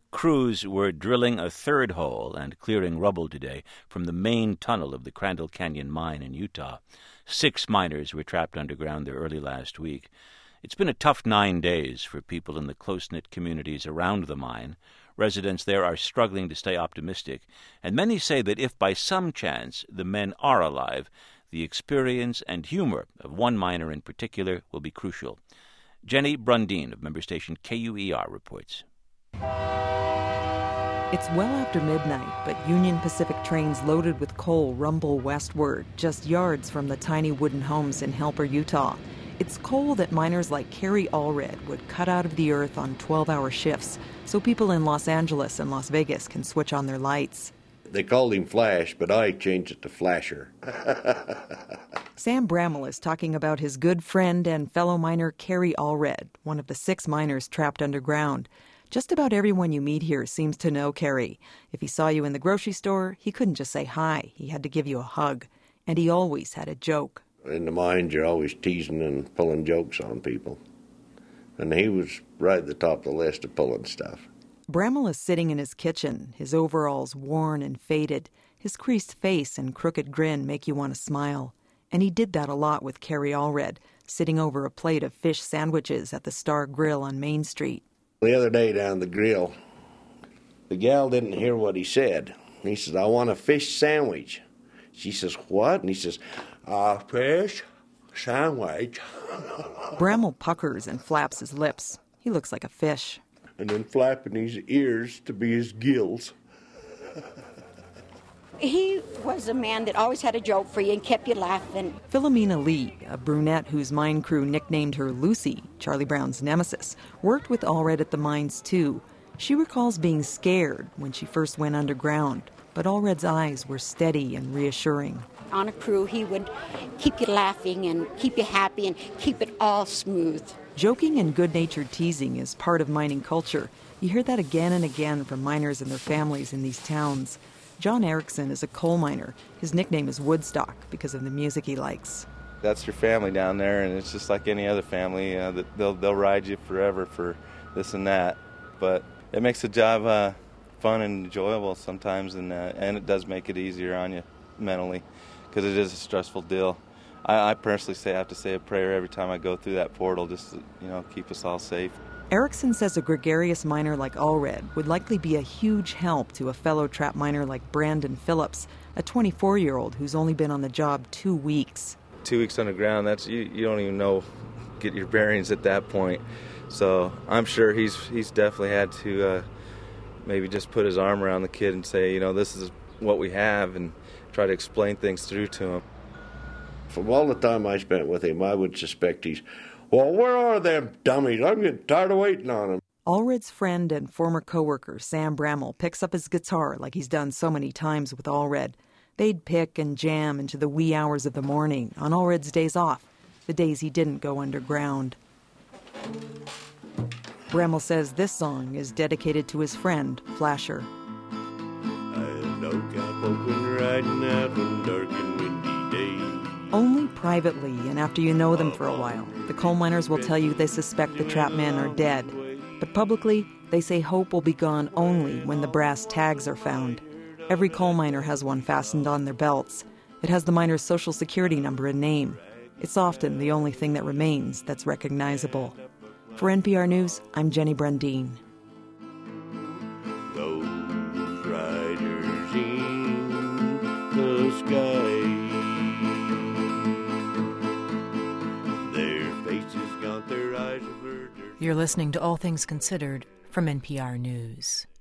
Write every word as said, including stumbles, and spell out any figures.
Crews were drilling a third hole and clearing rubble today from the main tunnel of the Crandall Canyon mine in Utah. Six miners were trapped underground there early last week. It's been a tough nine days for people in the close-knit communities around the mine. Residents there are struggling to stay optimistic, and many say that if by some chance the men are alive, the experience and humor of one miner in particular will be crucial. Jenny Brundeen of member station K U E R reports. It's well after midnight, but Union Pacific trains loaded with coal rumble westward, just yards from the tiny wooden homes in Helper, Utah. It's coal that miners like Kerry Allred would cut out of the earth on twelve-hour shifts, so people in Los Angeles and Las Vegas can switch on their lights. They called him Flash, but I changed it to Flasher. Sam Bramall is talking about his good friend and fellow miner Kerry Allred, one of the six miners trapped underground. Just about everyone you meet here seems to know Kerry. If he saw you in the grocery store, he couldn't just say hi. He had to give you a hug. And he always had a joke. In the mines, you're always teasing and pulling jokes on people. And he was right at the top of the list of pulling stuff. Bramall is sitting in his kitchen, his overalls worn and faded. His creased face and crooked grin make you want to smile. And he did that a lot with Kerry Allred, sitting over a plate of fish sandwiches at the Star Grill on Main Street. The other day down the grill, the gal didn't hear what he said. He says, I want a fish sandwich. She says, what? And he says, a fish sandwich. Bramall puckers and flaps his lips. He looks like a fish. And then flapping his ears to be his gills. He was a man that always had a joke for you and kept you laughing. Philomena Lee, a brunette whose mine crew nicknamed her Lucy, Charlie Brown's nemesis, worked with Allred at the mines too. She recalls being scared when she first went underground, but Allred's eyes were steady and reassuring. On a crew, he would keep you laughing and keep you happy and keep it all smooth. Joking and good-natured teasing is part of mining culture. You hear that again and again from miners and their families in these towns. John Erickson is a coal miner. His nickname is Woodstock because of the music he likes. That's your family down there, and it's just like any other family. Uh, they'll they'll ride you forever for this and that. But it makes the job uh, fun and enjoyable sometimes, and uh, and it does make it easier on you mentally because it is a stressful deal. I, I personally say I have to say a prayer every time I go through that portal, just to, you know, keep us all safe. Erickson says a gregarious miner like Allred would likely be a huge help to a fellow trap miner like Brandon Phillips, a twenty-four-year-old who's only been on the job two weeks. Two weeks underground, that's you, you don't even know, get your bearings at that point. So I'm sure he's he's definitely had to uh, maybe just put his arm around the kid and say, you know, this is what we have, and try to explain things through to him. From all the time I spent with him, I would suspect he's, well, where are them dummies? I'm getting tired of waiting on them. Allred's friend and former coworker, Sam Bramall, picks up his guitar like he's done so many times with Allred. They'd pick and jam into the wee hours of the morning on Allred's days off, the days he didn't go underground. Bramall says this song is dedicated to his friend, Flasher. I had no cap open riding out on dark and windy days. Only privately and after you know them for a while, the coal miners will tell you they suspect the trap men are dead. But publicly, they say hope will be gone only when the brass tags are found. Every coal miner has one fastened on their belts. It has the miner's social security number and name. It's often the only thing that remains that's recognizable. For N P R News, I'm Jenny Brundeen. Those riders in the sky, their faces gaunt, their eyes averted. You're listening to All Things Considered from N P R News.